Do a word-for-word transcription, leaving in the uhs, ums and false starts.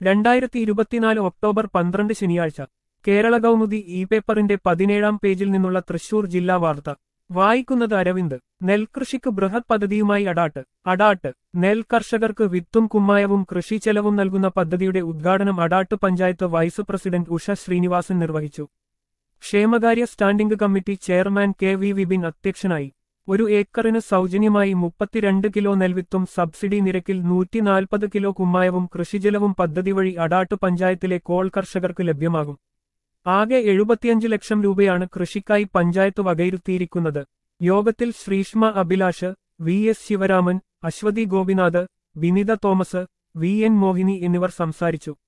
രണ്ടായിരത്തി ഇരുപത്തിനാല് ഒക്ടോബർ പന്ത്രണ്ട് ശനിയാഴ്ച കേരള കൗമുദി ഇ പേപ്പറിന്റെ പതിനേഴാം പേജിൽ നിന്നുള്ള തൃശൂർ ജില്ലാ വാർത്ത വായിക്കുന്നത് അരവിന്ദ്. നെൽകൃഷിക്ക് ബൃഹത് പദ്ധതിയുമായി അടാട്ട് അടാട്ട് നെൽ കർഷകർക്ക് വിത്തും കുമ്മായവും കൃഷി ചെലവും നൽകുന്ന പദ്ധതിയുടെ ഉദ്ഘാടനം അടാട്ട് പഞ്ചായത്ത് വൈസ് പ്രസിഡന്റ് ഉഷ ശ്രീനിവാസൻ നിർവഹിച്ചു. ക്ഷേമകാര്യ standing committee chairman K V Vipin അധ്യക്ഷനായി. ഒരു ഏക്കറിന് സൗജന്യമായി മുപ്പത്തിരണ്ട് കിലോ നെൽവിത്തും സബ്സിഡി നിരക്കിൽ നൂറ്റിനാൽപ്പത് കിലോ കുമ്മായവും കൃഷിജലവും പദ്ധതി വഴി അടാട്ട് പഞ്ചായത്തിലെ കോൾ കർഷകർക്ക് ലഭ്യമാകും. ആകെ എഴുപത്തിയഞ്ച് ലക്ഷം രൂപയാണ് കൃഷിക്കായി പഞ്ചായത്ത് വകയിരുത്തിയിരിക്കുന്നത്. യോഗത്തിൽ Sreeshma Abhilash, V S Sivaraman, Aswathy Gopinath, Vinitha Thomas, V N Mohini എന്നിവർ സംസാരിച്ചു.